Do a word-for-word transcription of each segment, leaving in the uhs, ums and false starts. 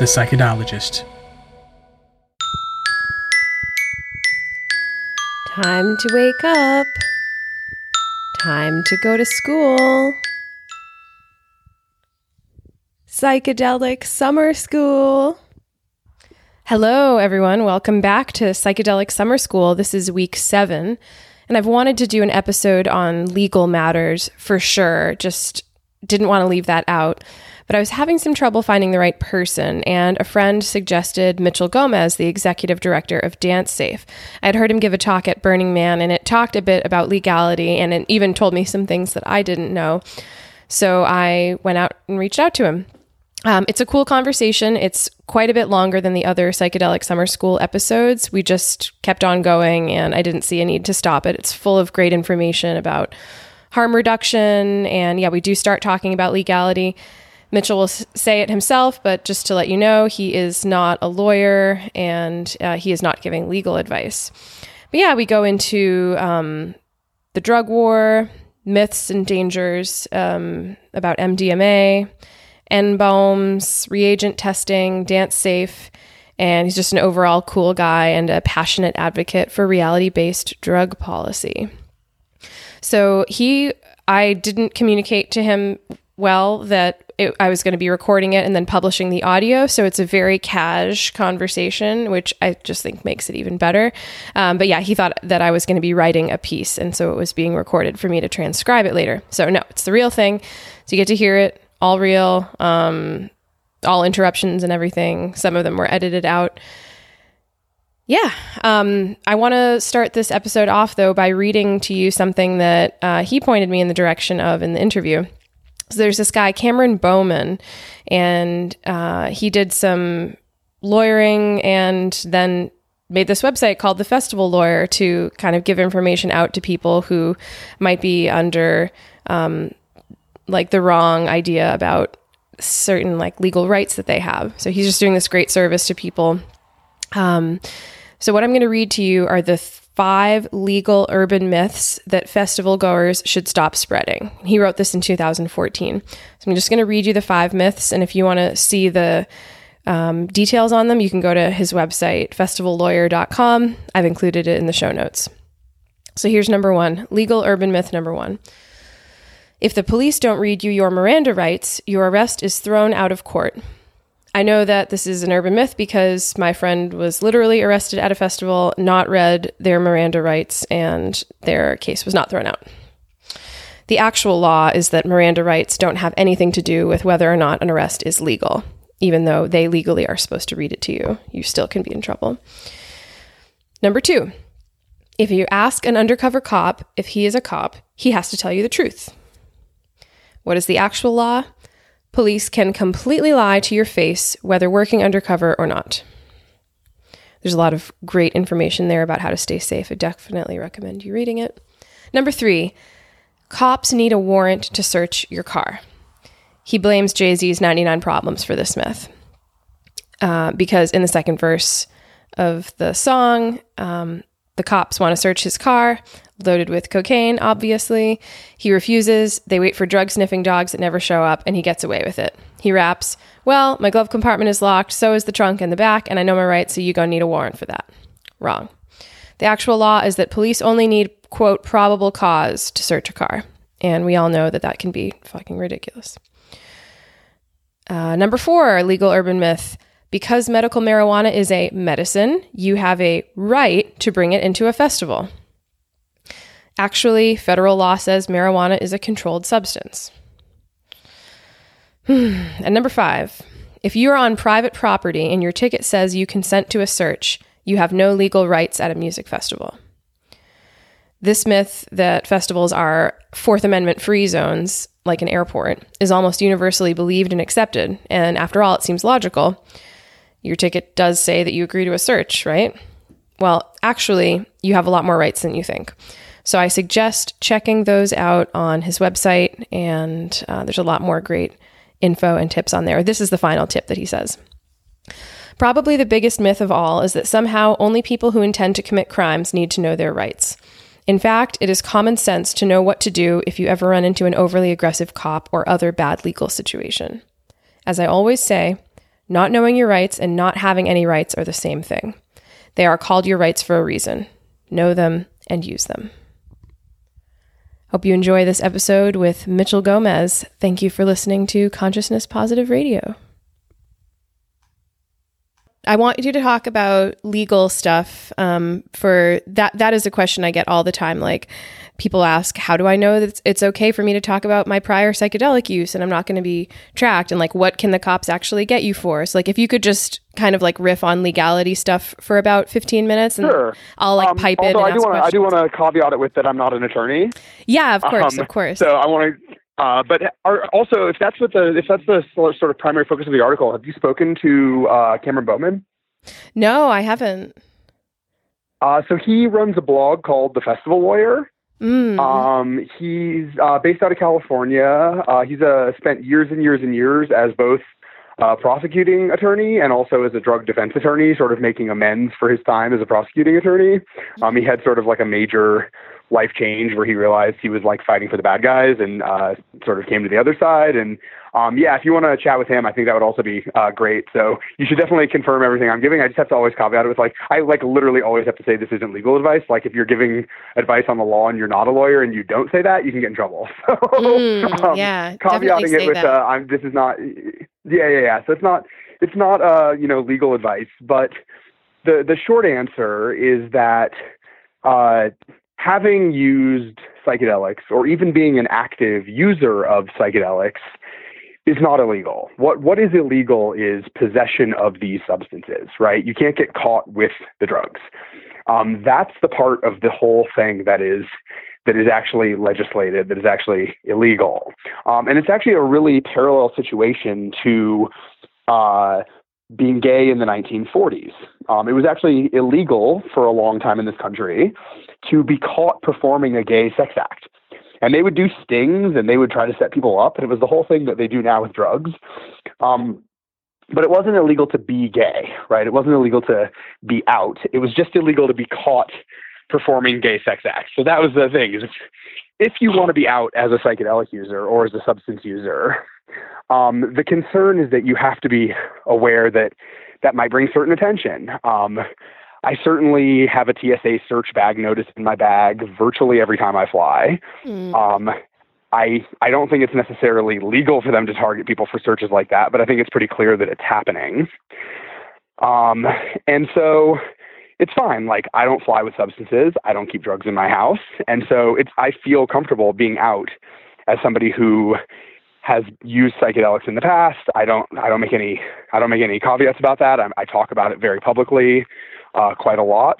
the Psychodologist. Time to wake up. Time to go to school. Psychedelic Summer School. Hello, everyone. Welcome back to Psychedelic Summer School. This is week seven, and I've wanted to do an episode on legal matters for sure. Just didn't want to leave that out. But I was having some trouble finding the right person, and a friend suggested Mitchell Gomez, the executive director of DanceSafe. I'd heard him give a talk at Burning Man, and it talked a bit about legality, and it even told me some things that I didn't know. So I went out and reached out to him. Um, it's a cool conversation. It's quite a bit longer than the other Psychedelic Summer School episodes. We just kept on going, and I didn't see a need to stop it. It's full of great information about harm reduction, and yeah, we do start talking about legality. Mitchell will say it himself, but just to let you know, he is not a lawyer, and uh, he is not giving legal advice. But yeah, we go into um, the drug war, myths and dangers um, about M D M A, N-bombs, reagent testing, DanceSafe, and he's just an overall cool guy and a passionate advocate for reality-based drug policy. So he, I didn't communicate to him well that it, I was going to be recording it and then publishing the audio. So it's a very cash conversation, which I just think makes it even better. Um, but yeah, he thought that I was going to be writing a piece, and so it was being recorded for me to transcribe it later. So no, it's the real thing. So you get to hear it, all real, um, all interruptions and everything. Some of them were edited out. Yeah. Um, I want to start this episode off, though, by reading to you something that uh, he pointed me in the direction of in the interview. So there's this guy, Cameron Bowman, and uh, he did some lawyering and then made this website called The Festival Lawyer to kind of give information out to people who might be under um, like the wrong idea about certain like legal rights that they have. So he's just doing this great service to people. Um, so what I'm going to read to you are the five legal urban myths that festival goers should stop spreading. He wrote this in two thousand fourteen. So I'm just going to read you the five myths, and if you want to see the um, details on them, you can go to his website, festival lawyer dot com. I've included it in the show notes. So here's number one, legal urban myth number one. If the police don't read you your Miranda rights, your arrest is thrown out of court. I know that this is an urban myth because my friend was literally arrested at a festival, not read their Miranda rights, and their case was not thrown out. The actual law is that Miranda rights don't have anything to do with whether or not an arrest is legal. Even though they legally are supposed to read it to you, you still can be in trouble. Number two, if you ask an undercover cop if he is a cop, he has to tell you the truth. What is the actual law? Police can completely lie to your face, whether working undercover or not. There's a lot of great information there about how to stay safe. I definitely recommend you reading it. Number three, cops need a warrant to search your car. He blames Jay-Z's ninety-nine Problems for this myth. Uh, because in the second verse of the song, um, the cops want to search his car, loaded with cocaine, obviously. He refuses. They wait for drug-sniffing dogs that never show up, and he gets away with it. He raps, well, my glove compartment is locked, so is the trunk and the back, and I know my rights, so you gonna need a warrant for that. Wrong. The actual law is that police only need, quote, probable cause to search a car. And we all know that that can be fucking ridiculous. Uh, number four, legal urban myth. Because medical marijuana is a medicine, you have a right to bring it into a festival. Actually, federal law says marijuana is a controlled substance. And number five, if you are on private property and your ticket says you consent to a search, you have no legal rights at a music festival. This myth that festivals are Fourth Amendment free zones, like an airport, is almost universally believed and accepted. And after all, it seems logical. Your ticket does say that you agree to a search, right? Well, actually, you have a lot more rights than you think. So I suggest checking those out on his website, and uh, there's a lot more great info and tips on there. This is the final tip that he says. Probably the biggest myth of all is that somehow only people who intend to commit crimes need to know their rights. In fact, it is common sense to know what to do if you ever run into an overly aggressive cop or other bad legal situation. As I always say, Not knowing your rights and not having any rights are the same thing. They are called your rights for a reason. Know them and use them. Hope you enjoy this episode with Mitchell Gomez. Thank you for listening to Consciousness Positive Radio. I want you to talk about legal stuff. Um, for that, that is a question I get all the time. Like, people ask, how do I know that it's, it's okay for me to talk about my prior psychedelic use and I'm not going to be tracked? And like, what can the cops actually get you for? So like, if you could just kind of like riff on legality stuff for about fifteen minutes, and sure. I'll like um, pipe in. Although and I do want to, I do questions. want to caveat it with that I'm not an attorney. Yeah, of course, um, of course. So I want to. Uh, but are, also, if that's what the if that's the sort of primary focus of the article, have you spoken to uh, Cameron Bowman? No, I haven't. Uh, so he runs a blog called The Festival Lawyer. Mm. Um, he's uh, based out of California. Uh, he's uh, spent years and years and years as both a prosecuting attorney and also as a drug defense attorney, sort of making amends for his time as a prosecuting attorney. Um, he had sort of like a major life change where he realized he was like fighting for the bad guys and uh, sort of came to the other side. And um, yeah, if you want to chat with him, I think that would also be uh, great. So you should definitely confirm everything I'm giving. I just have to always caveat it with like, I like literally always have to say this isn't legal advice. Like if you're giving advice on the law and you're not a lawyer and you don't say that, you can get in trouble. So Mm, um, yeah, caveating definitely it say with, that. uh, I'm, this is not, yeah, yeah, yeah. So it's not, it's not, uh, you know, legal advice, but the, the short answer is that, uh, having used psychedelics or even being an active user of psychedelics is not illegal. What what is illegal is possession of these substances, right? You can't get caught with the drugs. Um, that's the part of the whole thing that is that is actually legislated, that is actually illegal. Um, and it's actually a really parallel situation to uh, being gay in the nineteen forties. Um, it was actually illegal for a long time in this country to be caught performing a gay sex act. And they would do stings and they would try to set people up. And it was the whole thing that they do now with drugs. Um, but it wasn't illegal to be gay, right? It wasn't illegal to be out. It was just illegal to be caught performing gay sex acts. So that was the thing. Is if, if you want to be out as a psychedelic user or as a substance user, um, the concern is that you have to be aware that that might bring certain attention. Um, I certainly have a T S A search bag notice in my bag virtually every time I fly. Mm. Um, I I don't think it's necessarily legal for them to target people for searches like that, but I think it's pretty clear that it's happening. Um, and so it's fine. Like I don't fly with substances. I don't keep drugs in my house. And so it's I feel comfortable being out as somebody who has used psychedelics in the past. I don't I don't make any I don't make any caveats about that. I, I talk about it very publicly. Uh, quite a lot.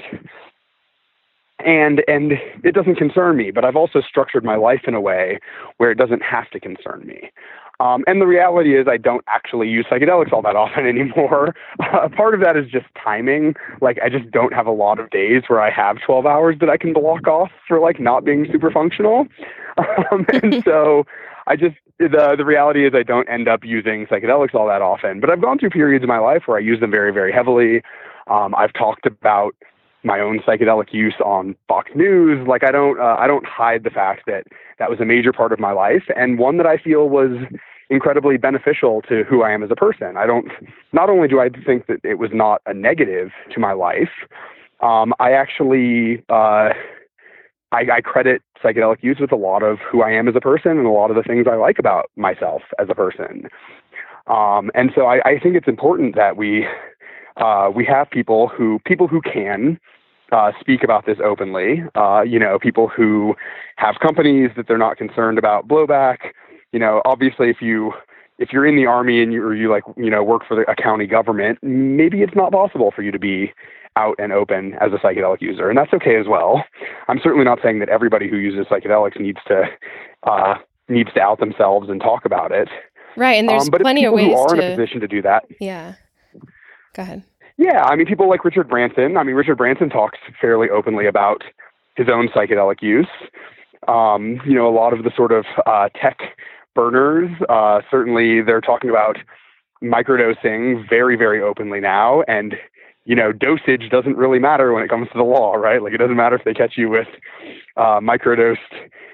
And and it doesn't concern me, but I've also structured my life in a way where it doesn't have to concern me. Um, and the reality is I don't actually use psychedelics all that often anymore. Uh, part of that is just timing. Like I just don't have a lot of days where I have twelve hours that I can block off for like not being super functional. Um, and so I just, the the reality is I don't end up using psychedelics all that often, but I've gone through periods in my life where I use them very, very heavily. Um, I've talked about my own psychedelic use on Fox News. Like I don't, uh, I don't hide the fact that that was a major part of my life and one that I feel was incredibly beneficial to who I am as a person. I don't, not only do I think that it was not a negative to my life, um, I actually, uh, I, I credit psychedelic use with a lot of who I am as a person and a lot of the things I like about myself as a person. Um, and so I, I think it's important that we, Uh, we have people who people who can uh, speak about this openly. Uh, you know, people who have companies that they're not concerned about blowback. You know, obviously, if you if you're in the Army and you or you like you know work for the, a county government, maybe it's not possible for you to be out and open as a psychedelic user, and that's okay as well. I'm certainly not saying that everybody who uses psychedelics needs to uh, needs to out themselves and talk about it. Right, and there's um, but plenty of ways who are to... in a position to do that. Yeah. Go ahead. Yeah, I mean, people like Richard Branson. I mean, Richard Branson talks fairly openly about his own psychedelic use. Um, you know, a lot of the sort of uh, tech burners, uh, certainly they're talking about microdosing very, very openly now. And, you know, dosage doesn't really matter when it comes to the law, right? Like, it doesn't matter if they catch you with uh, microdosed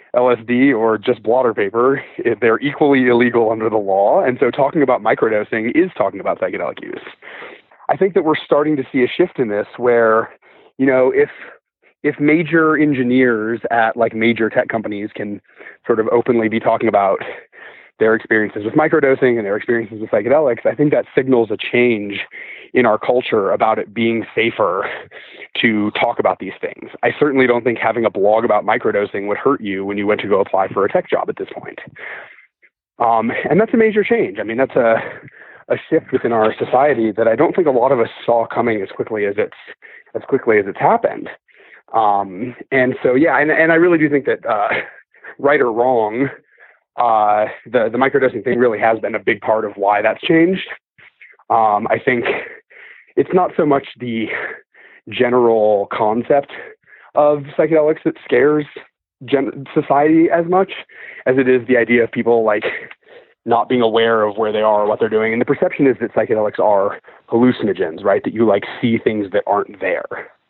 L S D or just blotter paper, they're equally illegal under the law. And so talking about microdosing is talking about psychedelic use. I think that we're starting to see a shift in this where, you know, if if major engineers at like major tech companies can sort of openly be talking about their experiences with microdosing and their experiences with psychedelics, I think that signals a change in our culture about it being safer to talk about these things. I certainly don't think having a blog about microdosing would hurt you when you went to go apply for a tech job at this point. Um, and that's a major change. I mean, that's a a shift within our society that I don't think a lot of us saw coming as quickly as it's as quickly as it's happened. Um, and so, yeah, and, and I really do think that, uh, right or wrong, uh, the, the microdosing thing really has been a big part of why that's changed. Um, I think it's not so much the general concept of psychedelics that scares gen- society as much as it is the idea of people like not being aware of where they are or what they're doing. And the perception is that psychedelics are hallucinogens, right? That you like see things that aren't there.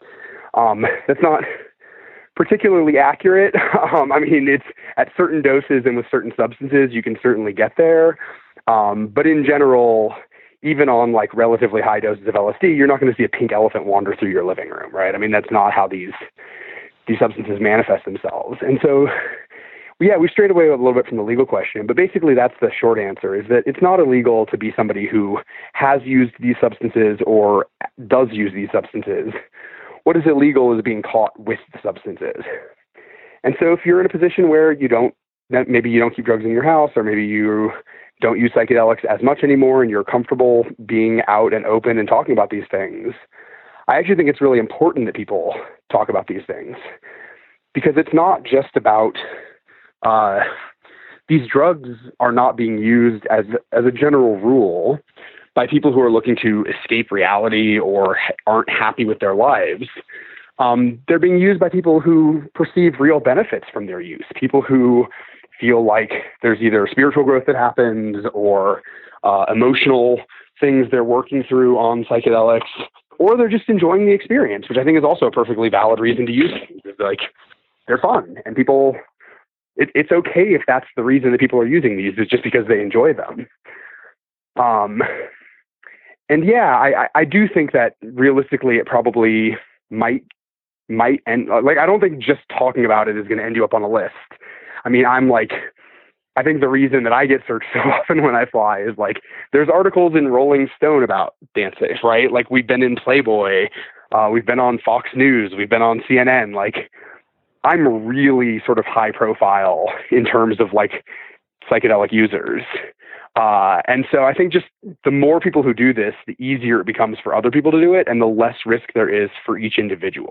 Um, that's not particularly accurate. Um, I mean, it's at certain doses and with certain substances, you can certainly get there. Um, but in general, even on like relatively high doses of L S D, you're not going to see a pink elephant wander through your living room, right? I mean, that's not how these these substances manifest themselves. And so, yeah, we strayed away a little bit from the legal question, but basically that's the short answer, is that it's not illegal to be somebody who has used these substances or does use these substances. What is illegal is being caught with the substances. And so if you're in a position where you don't, maybe you don't keep drugs in your house, or maybe you don't use psychedelics as much anymore and you're comfortable being out and open and talking about these things, I actually think it's really important that people talk about these things, because it's not just about, uh, these drugs are not being used as, as a general rule by people who are looking to escape reality or aren't happy with their lives. Um, they're being used by people who perceive real benefits from their use, people who feel like there's either spiritual growth that happens or uh, emotional things they're working through on psychedelics, or they're just enjoying the experience, which I think is also a perfectly valid reason to use things. It's like, they're fun, and people, it, it's okay if that's the reason that people are using these, is just because they enjoy them. Um, and yeah, I, I do think that realistically it probably might, might end, like, I don't think just talking about it is going to end you up on a list. I mean, I'm like, I think the reason that I get searched so often when I fly is like, there's articles in Rolling Stone about DanceSafe, right? Like, we've been in Playboy, uh, we've been on Fox News, we've been on C N N. Like, I'm really sort of high profile in terms of like psychedelic users. Uh, and so I think just the more people who do this, the easier it becomes for other people to do it, and the less risk there is for each individual.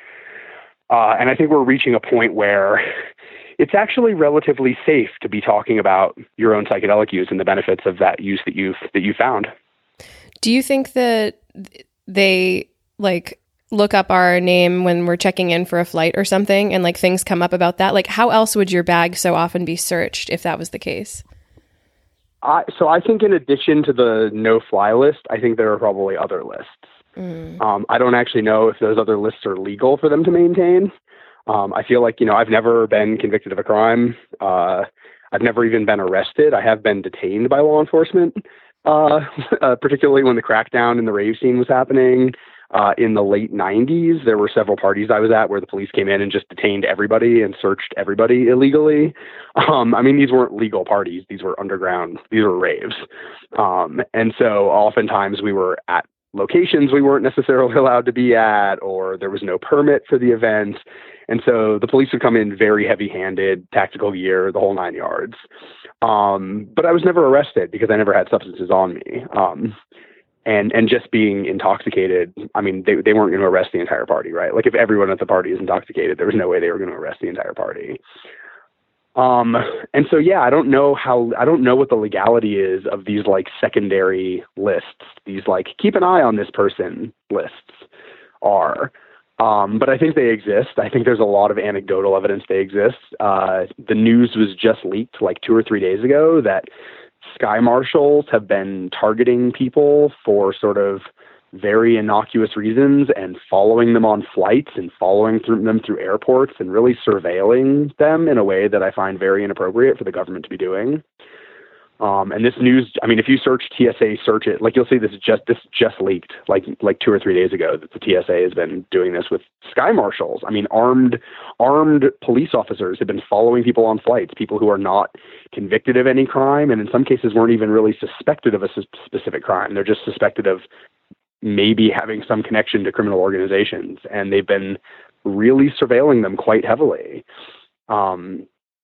Uh, and I think we're reaching a point where it's actually relatively safe to be talking about your own psychedelic use and the benefits of that use that you've that you found. Do you think that they like look up our name when we're checking in for a flight or something, and like things come up about that? Like, how else would your bag so often be searched if that was the case? I, so I think in addition to the no-fly list, I think there are probably other lists. Mm. Um, I don't actually know if those other lists are legal for them to maintain. Um, I feel like, you know, I've never been convicted of a crime. Uh, I've never even been arrested. I have been detained by law enforcement, uh, uh, particularly when the crackdown in the rave scene was happening. Uh, in the late nineties, there were several parties I was at where the police came in and just detained everybody and searched everybody illegally. Um, I mean, these weren't legal parties. These were underground. These were raves. Um, and so oftentimes we were at locations we weren't necessarily allowed to be at, or there was no permit for the event. And so the police would come in very heavy-handed, tactical gear, the whole nine yards. Um, but I was never arrested because I never had substances on me. Um, and and just being intoxicated, I mean, they they weren't going to arrest the entire party, right? Like, if everyone at the party is intoxicated, there was no way they were going to arrest the entire party. Um, and so, yeah, I don't know how, I don't know what the legality is of these like secondary lists, these like keep an eye on this person lists are. Um, but I think they exist. I think there's a lot of anecdotal evidence they exist. Uh, the news was just leaked like two or three days ago that sky marshals have been targeting people for sort of very innocuous reasons and following them on flights and following through them through airports and really surveilling them in a way that I find very inappropriate for the government to be doing. Um, and this news, I mean, if you search T S A, search it, like you'll see this just, this just leaked like, like two or three days ago that the T S A has been doing this with sky marshals. I mean, armed, armed police officers have been following people on flights, people who are not convicted of any crime. And in some cases weren't even really suspected of a specific crime. They're just suspected of maybe having some connection to criminal organizations. And they've been really surveilling them quite heavily. Um,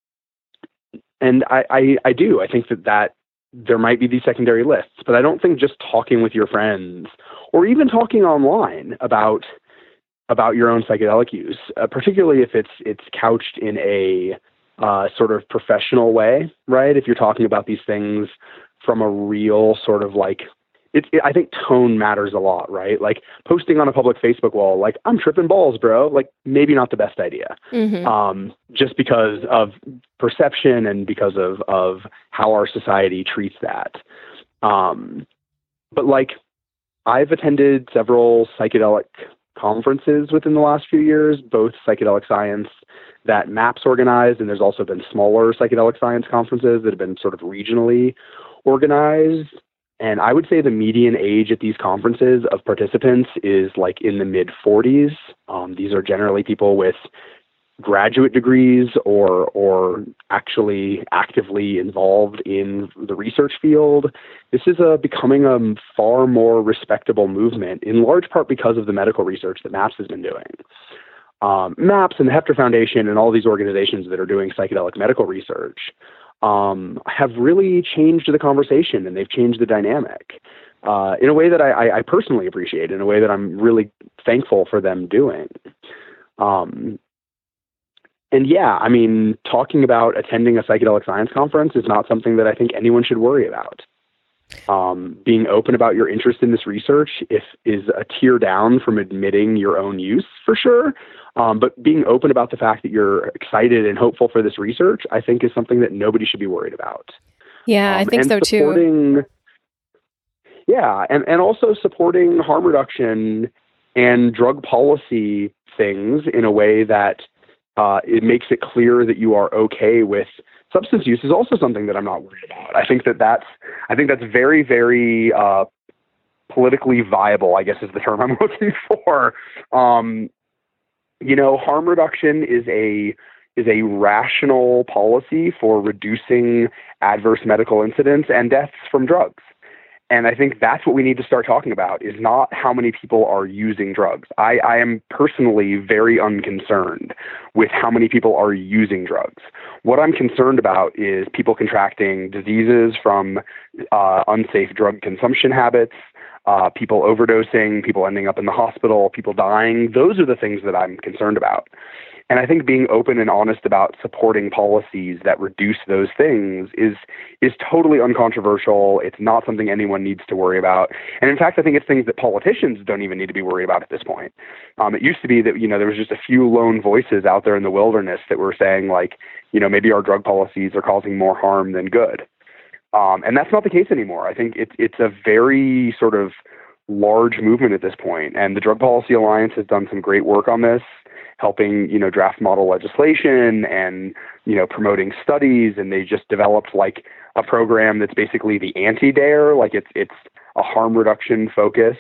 And I, I, I do. I think that, that there might be these secondary lists, but I don't think just talking with your friends or even talking online about about your own psychedelic use, uh, particularly if it's it's couched in a uh, sort of professional way, right? If you're talking about these things from a real sort of like, It, it, I think tone matters a lot, right? Like posting on a public Facebook wall, like, I'm tripping balls, bro. Like maybe not the best idea, mm-hmm. um, just because of perception and because of, of how our society treats that. Um, but like I've attended several psychedelic conferences within the last few years, both psychedelic science that MAPS organized, and there's also been smaller psychedelic science conferences that have been sort of regionally organized. And I would say the median age at these conferences of participants is like in the mid forties. Um, these are generally people with graduate degrees or or actually actively involved in the research field. This is a becoming a far more respectable movement, in large part because of the medical research that MAPS has been doing. Um, MAPS and the Heffter Foundation and all these organizations that are doing psychedelic medical research um, have really changed the conversation, and they've changed the dynamic uh, in a way that I, I personally appreciate, in a way that I'm really thankful for them doing. Um, and yeah, I mean, talking about attending a psychedelic science conference is not something that I think anyone should worry about. Um, being open about your interest in this research if, is a tier down from admitting your own use, for sure. Um, but being open about the fact that you're excited and hopeful for this research, I think is something that nobody should be worried about. Yeah, um, I think so too. Yeah, and, and also supporting harm reduction and drug policy things in a way that uh, it makes it clear that you are okay with substance use is also something that I'm not worried about. I think that that's, I think that's very, very uh, politically viable, I guess is the term I'm looking for. Um, you know, harm reduction is a is a rational policy for reducing adverse medical incidents and deaths from drugs. And I think that's what we need to start talking about, is not how many people are using drugs. I, I am personally very unconcerned with how many people are using drugs. What I'm concerned about is people contracting diseases from uh, unsafe drug consumption habits, uh, people overdosing, people ending up in the hospital, people dying. Those are the things that I'm concerned about. And I think being open and honest about supporting policies that reduce those things is is totally uncontroversial. It's not something anyone needs to worry about. And in fact, I think it's things that politicians don't even need to be worried about at this point. Um, it used to be that, you know, there was just a few lone voices out there in the wilderness that were saying, like, you know, maybe our drug policies are causing more harm than good. Um, and that's not the case anymore. I think it's it's a very sort of large movement at this point. And the Drug Policy Alliance has done some great work on this, helping, you know, draft model legislation and, you know, promoting studies. And they just developed like a program that's basically the anti-DARE, like it's, it's a harm reduction focused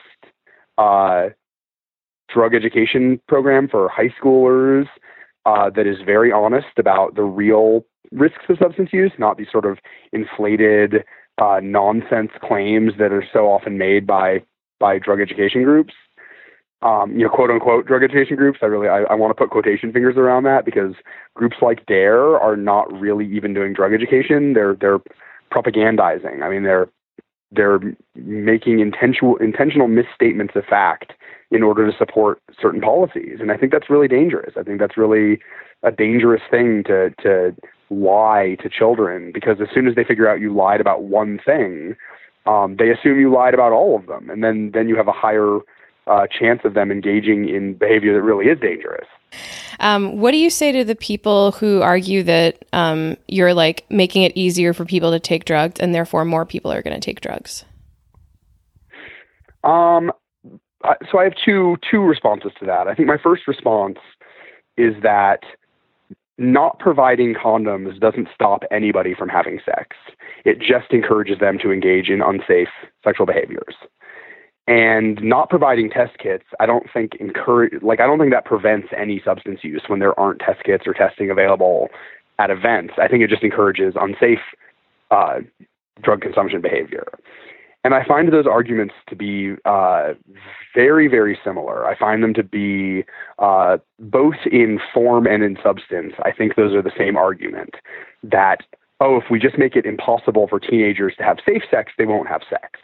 uh, drug education program for high schoolers uh, that is very honest about the real risks of substance use, not these sort of inflated uh, nonsense claims that are so often made by, by drug education groups. Um, you know, quote unquote drug education groups. I really, I, I want to put quotation fingers around that, because groups like DARE are not really even doing drug education. They're, they're propagandizing. I mean, they're, they're making intentional, intentional misstatements of fact in order to support certain policies. And I think that's really dangerous. I think that's really a dangerous thing to, to lie to children, because as soon as they figure out you lied about one thing, um, they assume you lied about all of them. And then, then you have a higher Uh, chance of them engaging in behavior that really is dangerous. Um, what do you say to the people who argue that um, you're like making it easier for people to take drugs and therefore more people are going to take drugs? Um, I, so I have two two responses to that. I think my first response is that not providing condoms doesn't stop anybody from having sex. It just encourages them to engage in unsafe sexual behaviors. And not providing test kits, I don't think encourage, like, I don't think that prevents any substance use when there aren't test kits or testing available at events. I think it just encourages unsafe uh, drug consumption behavior. And I find those arguments to be uh, very, very similar. I find them to be uh, both in form and in substance. I think those are the same argument that, oh, if we just make it impossible for teenagers to have safe sex, they won't have sex.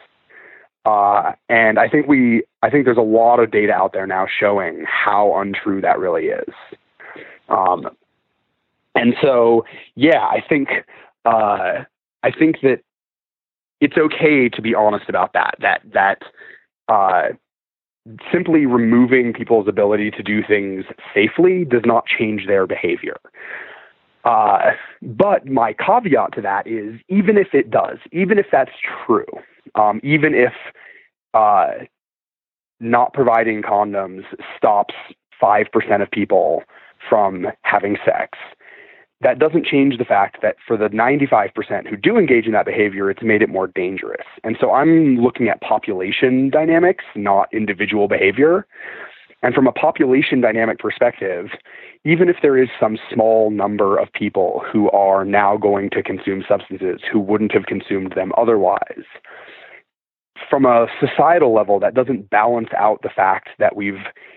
Uh, and I think we, I think there's a lot of data out there now showing how untrue that really is. Um, and so, yeah, I think, uh, I think that it's okay to be honest about that, that, that, uh, simply removing people's ability to do things safely does not change their behavior. Uh, but my caveat to that is, even if it does, even if that's true, um, even if uh, not providing condoms stops five percent of people from having sex, that doesn't change the fact that for the ninety-five percent who do engage in that behavior, it's made it more dangerous. And so I'm looking at population dynamics, not individual behavior. And from a population dynamic perspective, even if there is some small number of people who are now going to consume substances who wouldn't have consumed them otherwise, from a societal level, that doesn't balance out the fact that we've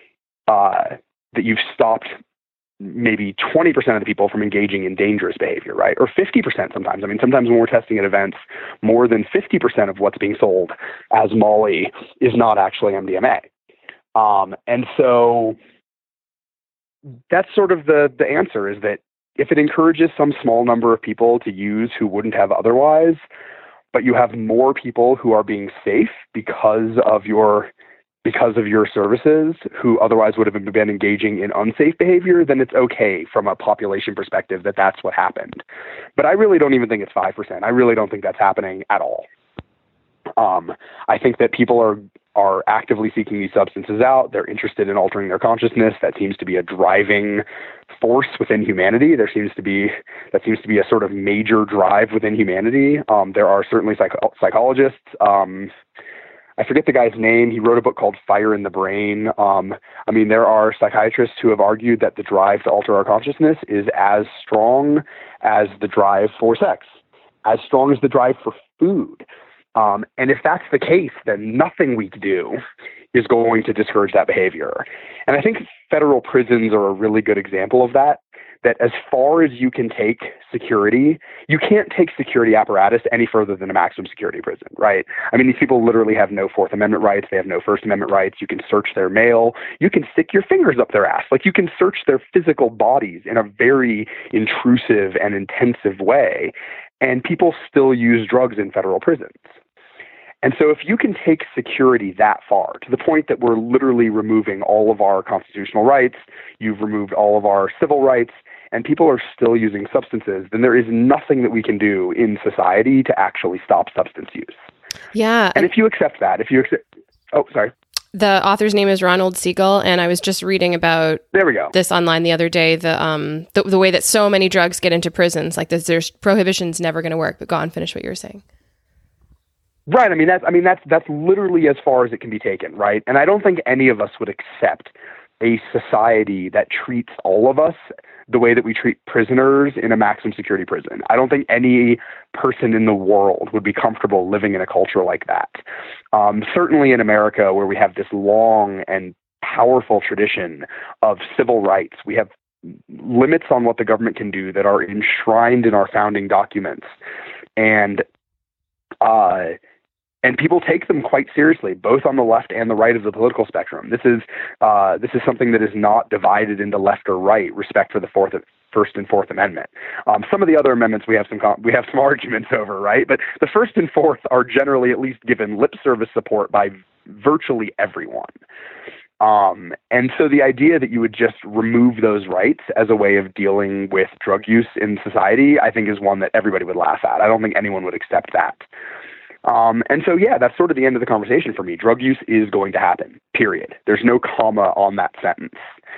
uh, that you've stopped maybe twenty percent of the people from engaging in dangerous behavior, right? Or fifty percent sometimes. I mean, sometimes when we're testing at events, more than fifty percent of what's being sold as Molly is not actually M D M A. Um, and so that's sort of the, the answer, is that if it encourages some small number of people to use who wouldn't have otherwise, but you have more people who are being safe because of your because of your services who otherwise would have been engaging in unsafe behavior, then it's okay from a population perspective that that's what happened. But I really don't even think it's five percent. I really don't think that's happening at all. Um, I think that people are are actively seeking these substances out. They're interested in altering their consciousness. That seems to be a driving force within humanity. There seems to be, that seems to be a sort of major drive within humanity. Um, there are certainly psych- psychologists. Um, I forget the guy's name. He wrote a book called Fire in the Brain. Um, I mean, there are psychiatrists who have argued that the drive to alter our consciousness is as strong as the drive for sex, as strong as the drive for food. Um, and if that's the case, then nothing we do is going to discourage that behavior. And I think federal prisons are a really good example of that, that as far as you can take security, you can't take security apparatus any further than a maximum security prison, right? I mean, these people literally have no Fourth Amendment rights. They have no First Amendment rights. You can search their mail. You can stick your fingers up their ass. Like, you can search their physical bodies in a very intrusive and intensive way. And people still use drugs in federal prisons. And so if you can take security that far, to the point that we're literally removing all of our constitutional rights, you've removed all of our civil rights, and people are still using substances, then there is nothing that we can do in society to actually stop substance use. Yeah. And if you accept that, if you accept, oh, sorry. The author's name is Ronald Siegel, and I was just reading about there we go. this online the other day, the um the, the way that so many drugs get into prisons. Like, this, there's prohibition's never going to work. But go on, finish what you were saying. Right. I mean, that's, I mean, that's, that's literally as far as it can be taken. Right. And I don't think any of us would accept a society that treats all of us the way that we treat prisoners in a maximum security prison. I don't think any person in the world would be comfortable living in a culture like that. Um, certainly in America, where we have this long and powerful tradition of civil rights, we have limits on what the government can do that are enshrined in our founding documents. And, uh, And people take them quite seriously, both on the left and the right of the political spectrum. This is uh, this is something that is not divided into left or right. Respect for the fourth, First and Fourth Amendment. Um, some of the other amendments we have some we have some arguments over, right? But the First and Fourth are generally at least given lip service support by virtually everyone. Um, and so the idea that you would just remove those rights as a way of dealing with drug use in society, I think, is one that everybody would laugh at. I don't think anyone would accept that. Um, and so, yeah, that's sort of the end of the conversation for me. Drug use is going to happen, period. There's no comma on that sentence.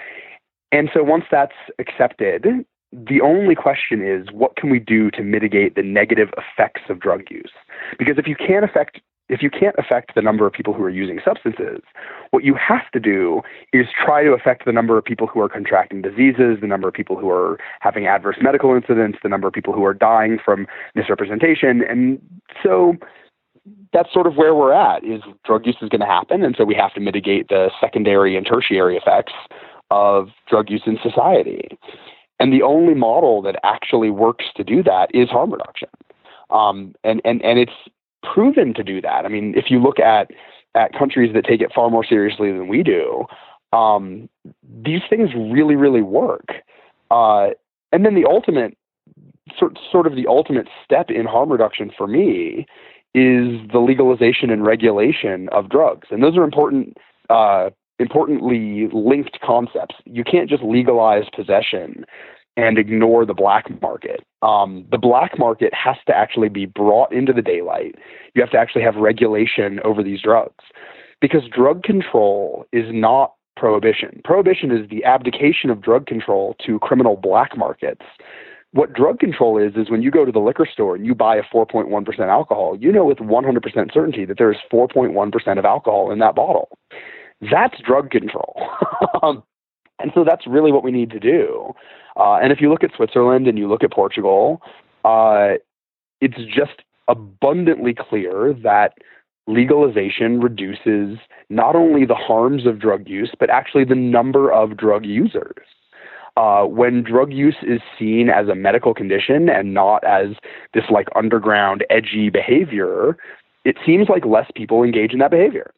And so once that's accepted, the only question is, what can we do to mitigate the negative effects of drug use? Because if you can't affect if you can't affect the number of people who are using substances, what you have to do is try to affect the number of people who are contracting diseases, the number of people who are having adverse medical incidents, the number of people who are dying from misrepresentation. And so that's sort of where we're at, is drug use is going to happen. And so we have to mitigate the secondary and tertiary effects of drug use in society. And the only model that actually works to do that is harm reduction. Um, and, and, and it's proven to do that. I mean, if you look at, at countries that take it far more seriously than we do, um, these things really, really work. Uh, and then the ultimate, sort, sort of the ultimate step in harm reduction for me is the legalization and regulation of drugs. And those are important, uh, importantly linked concepts. You can't just legalize possession and ignore the black market. Um, the black market has to actually be brought into the daylight. You have to actually have regulation over these drugs, because drug control is not prohibition. Prohibition is the abdication of drug control to criminal black markets. What drug control is, is when you go to the liquor store and you buy a four point one percent alcohol, you know with one hundred percent certainty that there is four point one percent of alcohol in that bottle. That's drug control. um, and so that's really what we need to do. Uh, and if you look at Switzerland and you look at Portugal, uh, it's just abundantly clear that legalization reduces not only the harms of drug use, but actually the number of drug users. Uh, when drug use is seen as a medical condition and not as this like underground edgy behavior, it seems like less people engage in that behavior.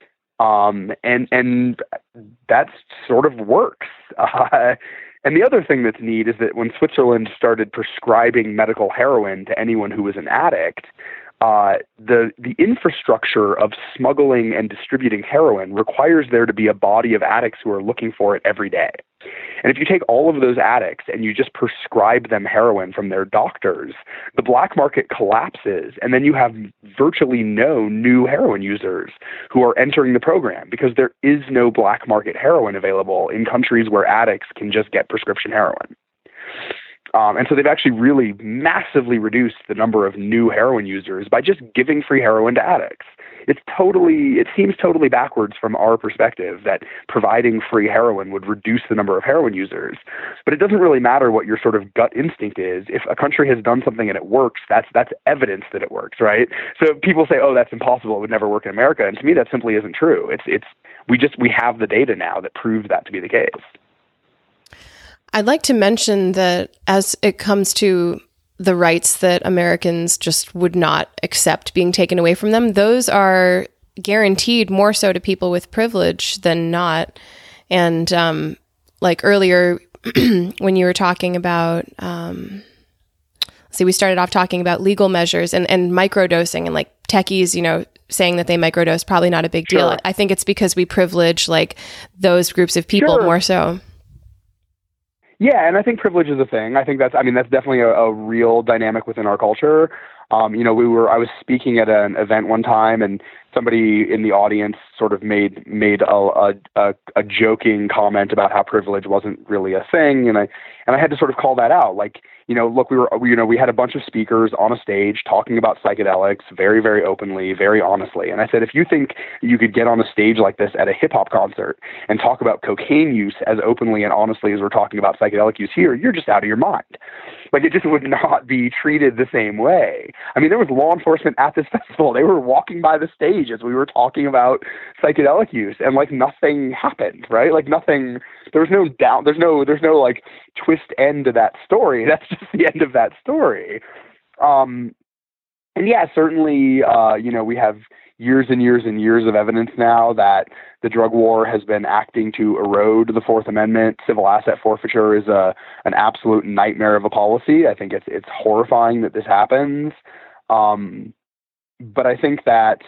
Um, and, and that sort of works. Uh, and the other thing that's neat is that when Switzerland started prescribing medical heroin to anyone who was an addict, uh, the, the infrastructure of smuggling and distributing heroin requires there to be a body of addicts who are looking for it every day. And if you take all of those addicts and you just prescribe them heroin from their doctors, the black market collapses, and then you have virtually no new heroin users who are entering the program, because there is no black market heroin available in countries where addicts can just get prescription heroin. Um, and so they've actually really massively reduced the number of new heroin users by just giving free heroin to addicts. It's totally, it seems totally backwards from our perspective that providing free heroin would reduce the number of heroin users. But it doesn't really matter what your sort of gut instinct is. If a country has done something and it works, that's that's evidence that it works, right? So people say, oh, that's impossible, it would never work in America. And to me, that simply isn't true. It's it's we just we have the data now that proves that to be the case. I'd like to mention that as it comes to the rights that Americans just would not accept being taken away from them, those are guaranteed more so to people with privilege than not. And um, like earlier, when you were talking about, um, see, we started off talking about legal measures and, and microdosing, and like techies, you know, saying that they microdose, probably not a big deal. Sure. I think it's because we privilege like those groups of people Sure. more so. Yeah, and I think privilege is a thing. I think that's, I mean, that's definitely a, a real dynamic within our culture. Um, you know, we were, I was speaking at an event one time, and somebody in the audience sort of made made a, a, a, a joking comment about how privilege wasn't really a thing, and I and I had to sort of call that out. Like, you know, look, we were, we, you know, we had a bunch of speakers on a stage talking about psychedelics very, very openly, very honestly. And I said, if you think you could get on a stage like this at a hip hop concert and talk about cocaine use as openly and honestly as we're talking about psychedelic use here, you're just out of your mind. Like, it just would not be treated the same way. I mean, there was law enforcement at this festival. They were walking by the stage as we were talking about psychedelic use, and like nothing happened, right? Like nothing, there was no doubt, there's no, there's no like twist end to that story. That's just the end of that story. Um, and yeah, certainly, uh, you know, we have years and years and years of evidence now that the drug war has been acting to erode the Fourth Amendment. Civil asset forfeiture is a an absolute nightmare of a policy. I think it's it's horrifying that this happens. Um, but I think that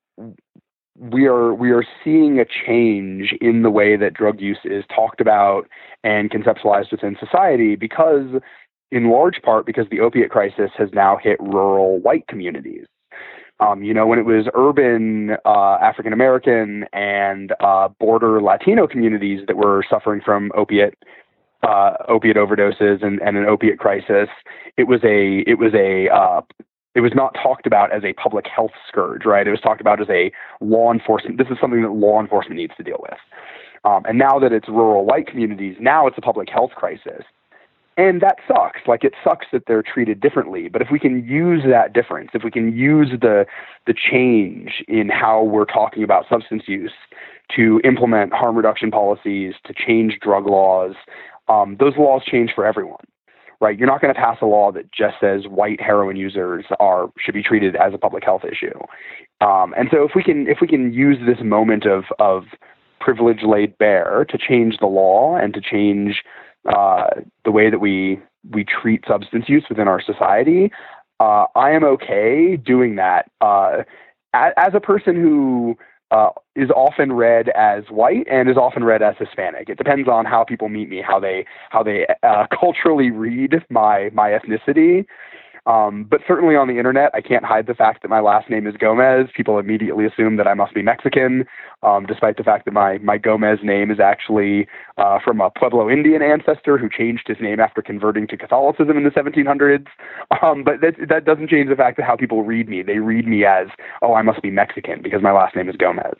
we are we are seeing a change in the way that drug use is talked about and conceptualized within society, because, in large part, because the opiate crisis has now hit rural white communities. Um, you know, when it was urban uh, African American and uh, border Latino communities that were suffering from opiate uh, opiate overdoses and, and an opiate crisis, it was a it was a uh, it was not talked about as a public health scourge, right? It was talked about as a law enforcement. This is something that law enforcement needs to deal with. Um, and now that it's rural white communities, now it's a public health crisis. And that sucks. Like, it sucks that they're treated differently. But if we can use that difference, if we can use the the change in how we're talking about substance use to implement harm reduction policies, to change drug laws, um, those laws change for everyone, right? You're not going to pass a law that just says white heroin users are should be treated as a public health issue. Um, and so if we can if we can use this moment of of privilege laid bare to change the law and to change uh, the way that we we treat substance use within our society, uh, I am okay doing that. Uh, as a person who uh, is often read as white and is often read as Hispanic, it depends on how people meet me, how they how they uh, culturally read my my ethnicity. Um, but certainly on the internet, I can't hide the fact that my last name is Gomez. People immediately assume that I must be Mexican, um, despite the fact that my, my Gomez name is actually uh, from a Pueblo Indian ancestor who changed his name after converting to Catholicism in the seventeen hundreds. Um, but that, that doesn't change the fact that how people read me. They read me as, oh, I must be Mexican because my last name is Gomez.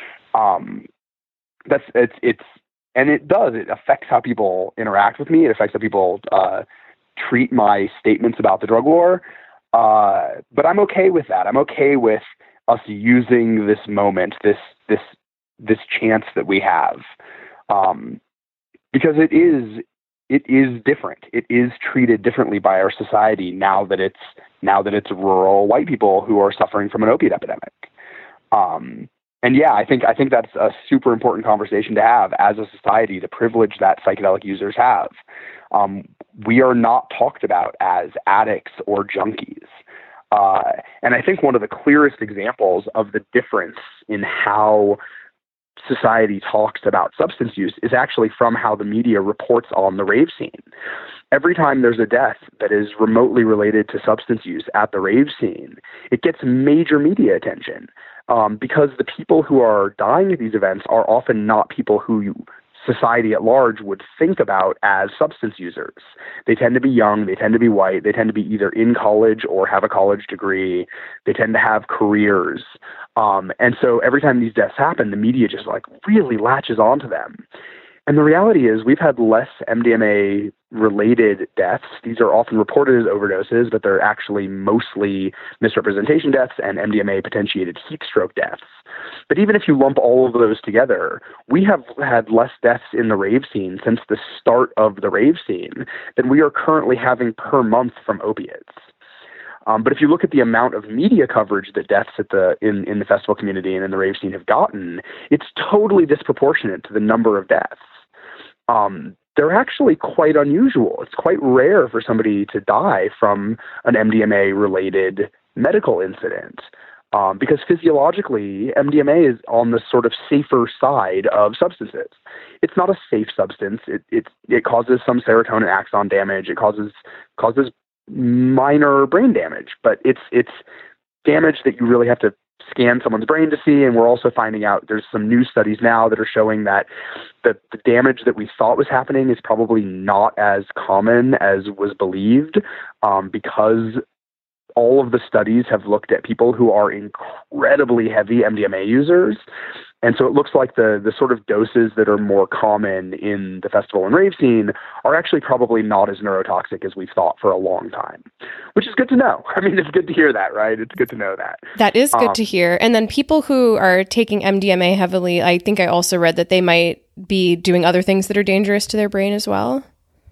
Um, that's it's it's and it does. It affects how people interact with me. It affects how people uh, treat my statements about the drug war. Uh, but I'm okay with that. I'm okay with us using this moment, this this this chance that we have, um, because it is it is different. It is treated differently by our society now that it's now that it's rural white people who are suffering from an opiate epidemic. Um, and yeah, I think I think that's a super important conversation to have as a society. The privilege that psychedelic users have. Um, we are not talked about as addicts or junkies. Uh, and I think one of the clearest examples of the difference in how society talks about substance use is actually from how the media reports on the rave scene. Every time there's a death that is remotely related to substance use at the rave scene, it gets major media attention um, because the people who are dying at these events are often not people who you, society at large would think about as substance users. They tend to be young, they tend to be white, they tend to be either in college or have a college degree, they tend to have careers. Um, and so every time these deaths happen, the media just like really latches onto them. And the reality is we've had less M D M A related deaths. These are often reported as overdoses, but they're actually mostly misrepresentation deaths and M D M A potentiated heat stroke deaths. But even if you lump all of those together, we have had less deaths in the rave scene since the start of the rave scene than we are currently having per month from opiates. Um, but if you look at the amount of media coverage that deaths at the in, in the festival community and in the rave scene have gotten, it's totally disproportionate to the number of deaths. Um, they're actually quite unusual. It's quite rare for somebody to die from an M D M A-related medical incident. Um, because physiologically, M D M A is on the sort of safer side of substances. It's not a safe substance. It it, it causes some serotonin axon damage. It causes causes minor brain damage, but it's it's damage that you really have to scan someone's brain to see. And we're also finding out there's some new studies now that are showing that the, the damage that we thought was happening is probably not as common as was believed, um, because all of the studies have looked at people who are incredibly heavy M D M A users. And so it looks like the the sort of doses that are more common in the festival and rave scene are actually probably not as neurotoxic as we've thought for a long time, which is good to know. I mean, it's good to hear that, right? It's good to know that. That is good um, to hear. And then people who are taking M D M A heavily, I think I also read that they might be doing other things that are dangerous to their brain as well.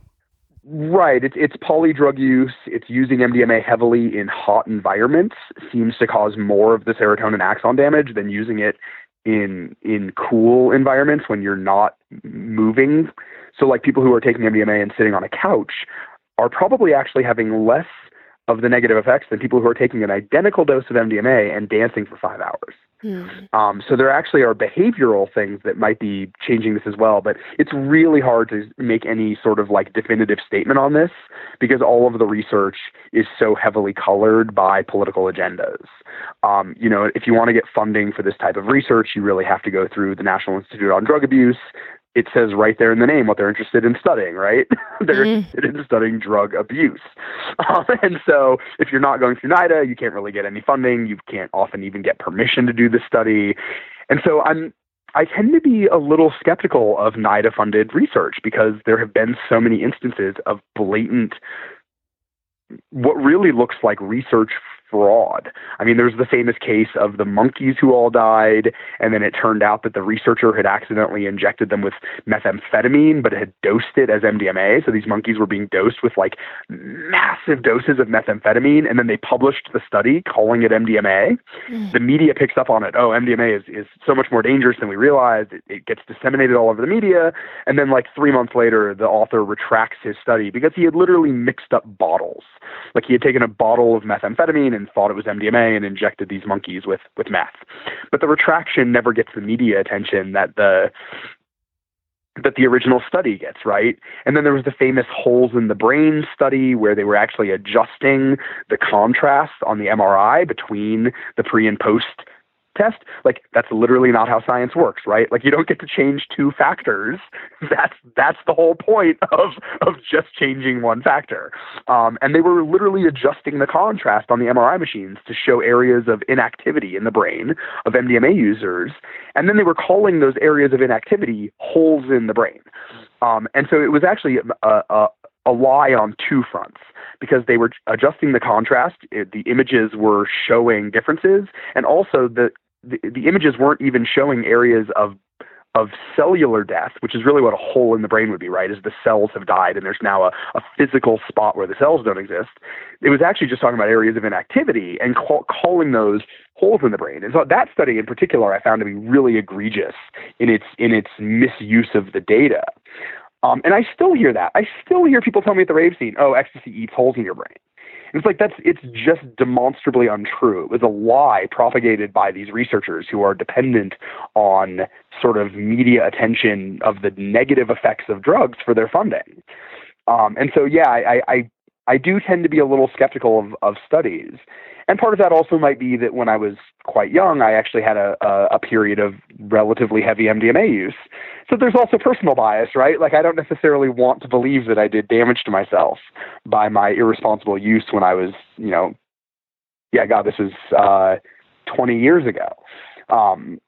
Right. It's, it's polydrug use. It's using M D M A heavily in hot environments seems to cause more of the serotonin axon damage than using it in in cool environments when you're not moving. So like people who are taking M D M A and sitting on a couch are probably actually having less of the negative effects than people who are taking an identical dose of M D M A and dancing for five hours. Hmm. Um, so there actually are behavioral things that might be changing this as well, but it's really hard to make any sort of like definitive statement on this because all of the research is so heavily colored by political agendas. Um, you know, if you want to get funding for this type of research, you really have to go through the National Institute on Drug Abuse. It says right there in the name what they're interested in studying, right? They're mm. interested in studying drug abuse. Um, and so if you're not going through NIDA, you can't really get any funding. You can't often even get permission to do the study. And so I'm, I tend to be a little skeptical of NIDA-funded research because there have been so many instances of blatant, what really looks like research fraud. I mean, there's the famous case of the monkeys who all died, and then it turned out that the researcher had accidentally injected them with methamphetamine, but had dosed it as M D M A. So these monkeys were being dosed with like massive doses of methamphetamine, and then they published the study calling it M D M A. Mm. The media picks up on it. Oh, M D M A is, is so much more dangerous than we realized. It, it gets disseminated all over the media. And then like three months later, the author retracts his study because he had literally mixed up bottles. Like he had taken a bottle of methamphetamine and thought it was M D M A and injected these monkeys with, with meth. But the retraction never gets the media attention that the that the original study gets, right? And then there was the famous holes in the brain study where they were actually adjusting the contrast on the M R I between the pre and post test. Like, that's literally not how science works, right? Like, you don't get to change two factors. That's that's the whole point of of just changing one factor. Um, and they were literally adjusting the contrast on the M R I machines to show areas of inactivity in the brain of M D M A users. And then they were calling those areas of inactivity holes in the brain. Um, and so it was actually a, a, a lie on two fronts, because they were adjusting the contrast. It, the images were showing differences, and also the, the the images weren't even showing areas of of cellular death, which is really what a hole in the brain would be, right? Is the cells have died and there's now a, a physical spot where the cells don't exist. It was actually just talking about areas of inactivity and call, calling those holes in the brain. And so that study in particular I found to be really egregious in its in its misuse of the data. Um, and I still hear that. I still hear people tell me at the rave scene, oh, ecstasy eats holes in your brain. And it's like, that's, it's just demonstrably untrue. It was a lie propagated by these researchers who are dependent on sort of media attention of the negative effects of drugs for their funding. Um, and so, yeah, I, I, I do tend to be a little skeptical of, of studies. And part of that also might be that when I was quite young, I actually had a, a, a period of relatively heavy M D M A use. So there's also personal bias, right? Like, I don't necessarily want to believe that I did damage to myself by my irresponsible use when I was, you know, yeah, God, this was uh, twenty years ago. Um,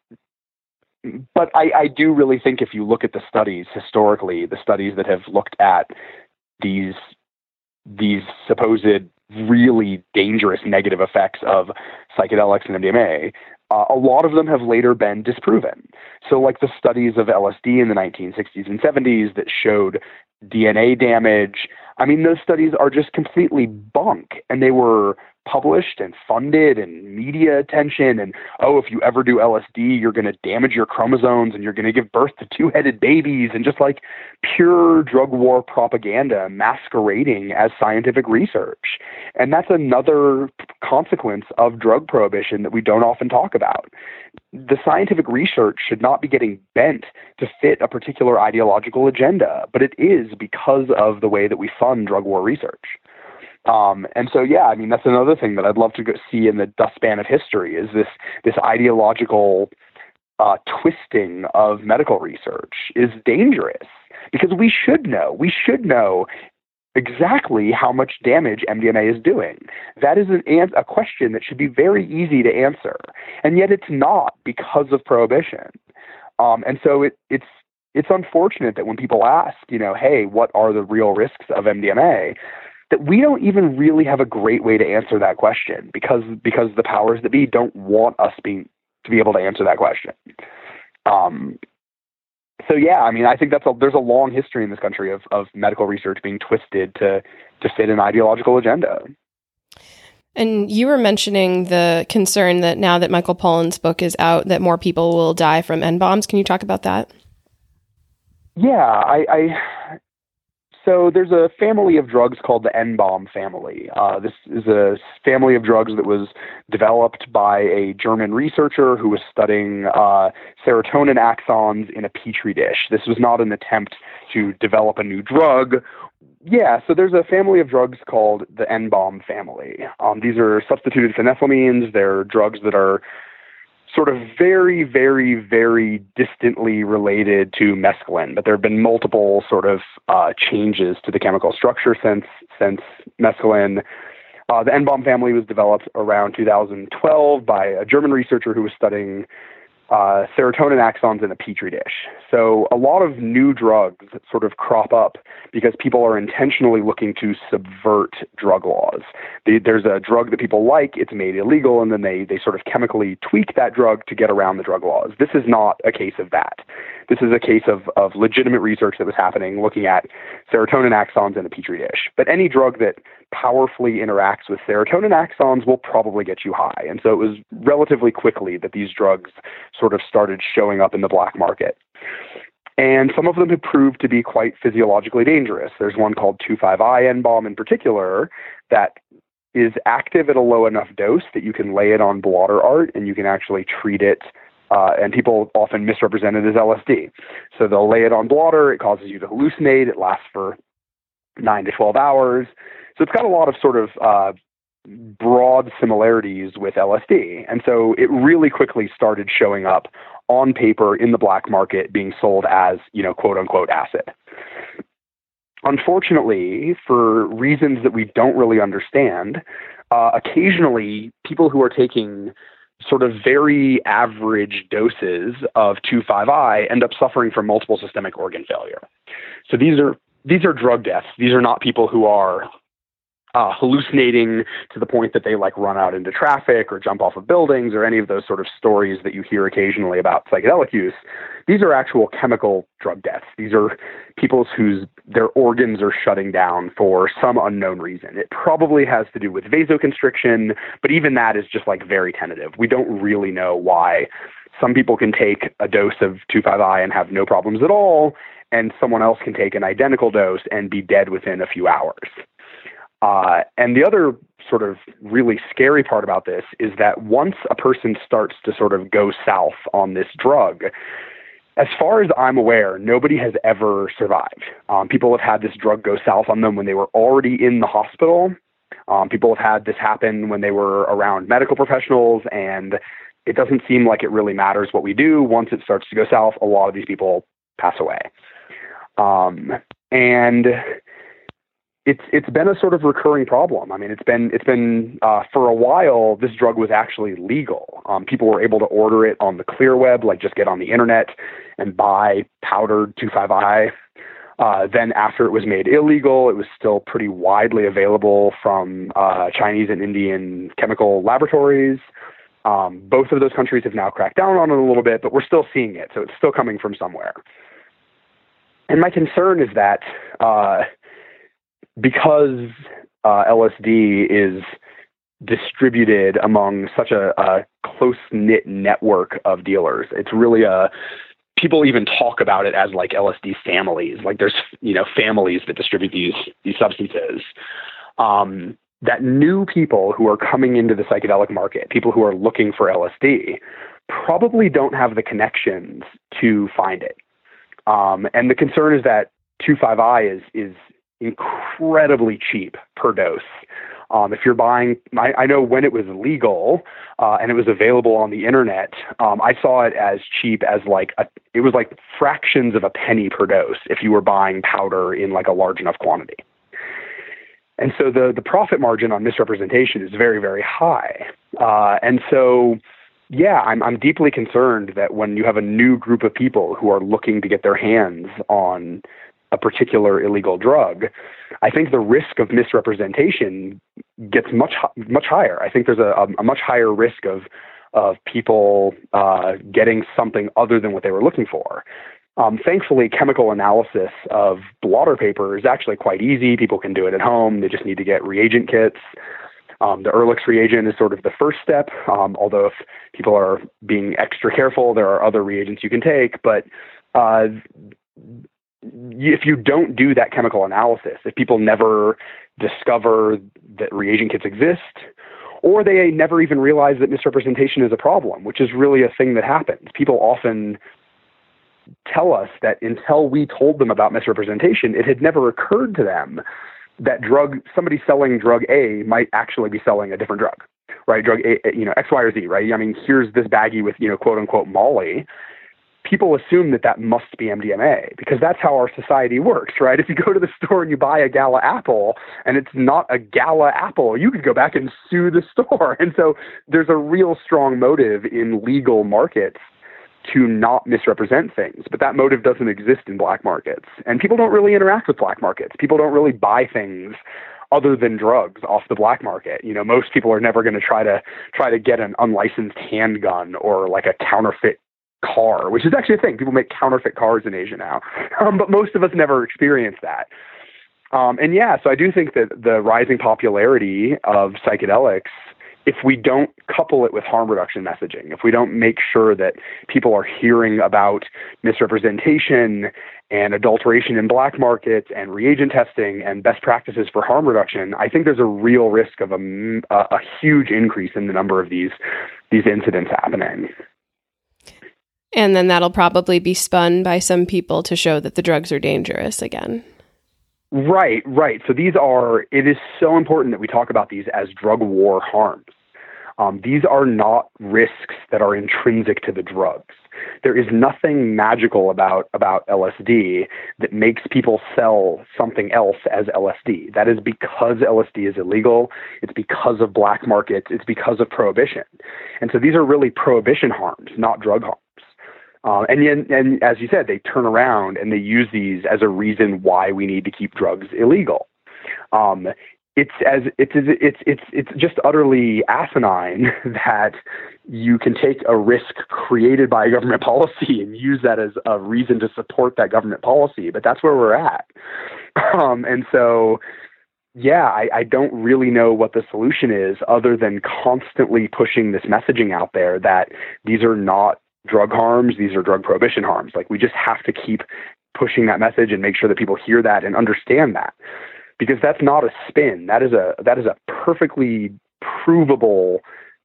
but I, I do really think if you look at the studies historically, the studies that have looked at these these supposed really dangerous negative effects of psychedelics and M D M A, uh, a lot of them have later been disproven. So like the studies of L S D in the nineteen sixties and seventies that showed D N A damage, I mean, those studies are just completely bunk, and they were published and funded and media attention. And, oh, if you ever do L S D, you're going to damage your chromosomes and you're going to give birth to two-headed babies, and just like pure drug war propaganda masquerading as scientific research. And that's another consequence of drug prohibition that we don't often talk about. The scientific research should not be getting bent to fit a particular ideological agenda, but it is because of the way that we fund drug war research. Um, and so, yeah, I mean, that's another thing that I'd love to go see in the dustpan of history is this, this ideological uh, twisting of medical research is dangerous, because we should know, we should know exactly how much damage M D M A is doing. That is an, a question that should be very easy to answer. And yet it's not, because of prohibition. Um, and so it, it's, it's unfortunate that when people ask, you know, hey, what are the real risks of M D M A? That we don't even really have a great way to answer that question, because because the powers that be don't want us being to be able to answer that question. Um, so yeah, I mean, I think that's a, there's a long history in this country of of medical research being twisted to to fit an ideological agenda. And you were mentioning the concern that now that Michael Pollan's book is out, that more people will die from N-bombs. Can you talk about that? Yeah, I. I So there's a family of drugs called the N-bomb family. Uh, this is a family of drugs that was developed by a German researcher who was studying uh, serotonin axons in a petri dish. This was not an attempt to develop a new drug. Yeah, so there's a family of drugs called the N-bomb family. Um, these are substituted phenethylamines. They're drugs that are sort of very, very, very distantly related to mescaline, but there have been multiple sort of uh, changes to the chemical structure since since mescaline. Uh, the N-bomb family was developed around two thousand twelve by a German researcher who was studying uh, serotonin axons in a petri dish. So a lot of new drugs sort of crop up because people are intentionally looking to subvert drug laws. They, there's a drug that people like, it's made illegal, and then they, they sort of chemically tweak that drug to get around the drug laws. This is not a case of that. This is a case of, of legitimate research that was happening looking at serotonin axons in a petri dish. But any drug that powerfully interacts with serotonin axons will probably get you high. And so it was relatively quickly that these drugs sort of started showing up in the black market. And some of them have proved to be quite physiologically dangerous. There's one called two five I N-bomb in particular that is active at a low enough dose that you can lay it on blotter art and you can actually treat it. Uh, and people often misrepresent it as L S D. So they'll lay it on blotter. It causes you to hallucinate. It lasts for nine to twelve hours. So it's got a lot of sort of uh, broad similarities with L S D. And so it really quickly started showing up on paper in the black market being sold as, you know, quote unquote acid. Unfortunately, for reasons that we don't really understand, uh, occasionally people who are taking sort of very average doses of two five I end up suffering from multiple systemic organ failure. So these are these are drug deaths. These are not people who are Uh, hallucinating to the point that they like run out into traffic or jump off of buildings or any of those sort of stories that you hear occasionally about psychedelic use. These are actual chemical drug deaths. These are people whose their organs are shutting down for some unknown reason. It probably has to do with vasoconstriction, but even that is just like very tentative. We don't really know why some people can take a dose of two five I and have no problems at all, and someone else can take an identical dose and be dead within a few hours. Uh, and the other sort of really scary part about this is that once a person starts to sort of go south on this drug, as far as I'm aware, nobody has ever survived. Um, people have had this drug go south on them when they were already in the hospital. Um, people have had this happen when they were around medical professionals, and it doesn't seem like it really matters what we do. Once it starts to go south, a lot of these people pass away. Um, and It's it's been a sort of recurring problem. I mean, it's been it's been uh, for a while. This drug was actually legal. Um, people were able to order it on the clear web, like just get on the internet and buy powdered two five I. Uh, then after it was made illegal, it was still pretty widely available from uh, Chinese and Indian chemical laboratories. Um, both of those countries have now cracked down on it a little bit, but we're still seeing it, so it's still coming from somewhere. And my concern is that. Uh, Because uh, L S D is distributed among such a, a close-knit network of dealers, it's really a people even talk about it as like L S D families. Like there's you know families that distribute these these substances. Um, that new people who are coming into the psychedelic market, people who are looking for L S D, probably don't have the connections to find it. Um, and the concern is that two five I is is incredibly cheap per dose. Um, if you're buying, I, I know when it was legal uh, and it was available on the internet, um, I saw it as cheap as like, a, it was like fractions of a penny per dose if you were buying powder in like a large enough quantity. And so the, the profit margin on misrepresentation is very, very high. Uh, and so, yeah, I'm, I'm deeply concerned that when you have a new group of people who are looking to get their hands on a particular illegal drug, I think the risk of misrepresentation gets much much higher. I think there's a, a much higher risk of of people uh, getting something other than what they were looking for. Um, thankfully, chemical analysis of blotter paper is actually quite easy. People can do it at home. They just need to get reagent kits. Um, the Ehrlich's reagent is sort of the first step, um, although if people are being extra careful, there are other reagents you can take. But uh, if you don't do that chemical analysis, if people never discover that reagent kits exist, or they never even realize that misrepresentation is a problem, which is really a thing that happens. People often tell us that until we told them about misrepresentation, it had never occurred to them that drug, somebody selling drug A might actually be selling a different drug, right? Drug A, you know, X, Y, or Z, right? I mean, here's this baggie with, you know, quote unquote Molly. People assume that that must be M D M A because that's how our society works, right? If you go to the store and you buy a Gala apple and it's not a Gala apple, you could go back and sue the store. And so there's a real strong motive in legal markets to not misrepresent things, but that motive doesn't exist in black markets. And people don't really interact with black markets. People don't really buy things other than drugs off the black market. You know, most people are never going to try to try to get an unlicensed handgun or like a counterfeit car, which is actually a thing. People make counterfeit cars in Asia now, um, but most of us never experience that. Um, and yeah, so I do think that the rising popularity of psychedelics, if we don't couple it with harm reduction messaging, if we don't make sure that people are hearing about misrepresentation and adulteration in black markets and reagent testing and best practices for harm reduction, I think there's a real risk of a, a, a huge increase in the number of these these incidents happening. And then that'll probably be spun by some people to show that the drugs are dangerous again. Right, right. So these are, it is so important that we talk about these as drug war harms. Um, these are not risks that are intrinsic to the drugs. There is nothing magical about, about L S D that makes people sell something else as L S D. That is because L S D is illegal. It's because of black markets. It's because of prohibition. And so these are really prohibition harms, not drug harms. Uh, and, and as you said, they turn around and they use these as a reason why we need to keep drugs illegal. Um, it's as it's it's it's it's just utterly asinine that you can take a risk created by a government policy and use that as a reason to support that government policy. But that's where we're at. Um, and so, yeah, I, I don't really know what the solution is other than constantly pushing this messaging out there that these are not drug harms, these are drug prohibition harms. Like, we just have to keep pushing that message and make sure that people hear that and understand that, because that's not a spin. That is a that is a perfectly provable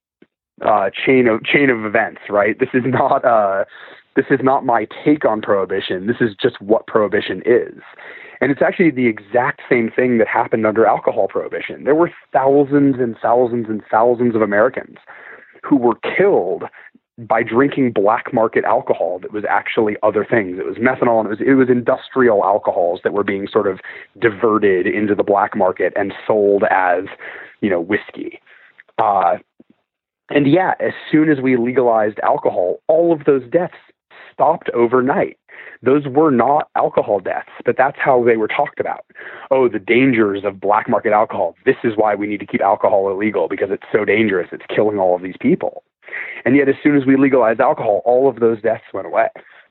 uh, chain of chain of events. Right? This is not uh, this is not my take on prohibition. This is just what prohibition is. And it's actually the exact same thing that happened under alcohol prohibition. There were thousands and thousands and thousands of Americans who were killed by drinking black market alcohol that was actually other things. It was methanol, and it was, it was industrial alcohols that were being sort of diverted into the black market and sold as, you know, whiskey. Uh, and yeah, as soon as we legalized alcohol, all of those deaths stopped overnight. Those were not alcohol deaths, but that's how they were talked about. Oh, the dangers of black market alcohol. This is why we need to keep alcohol illegal, because it's so dangerous. It's killing all of these people. And yet, as soon as we legalized alcohol, all of those deaths went away.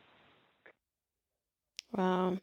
Wow.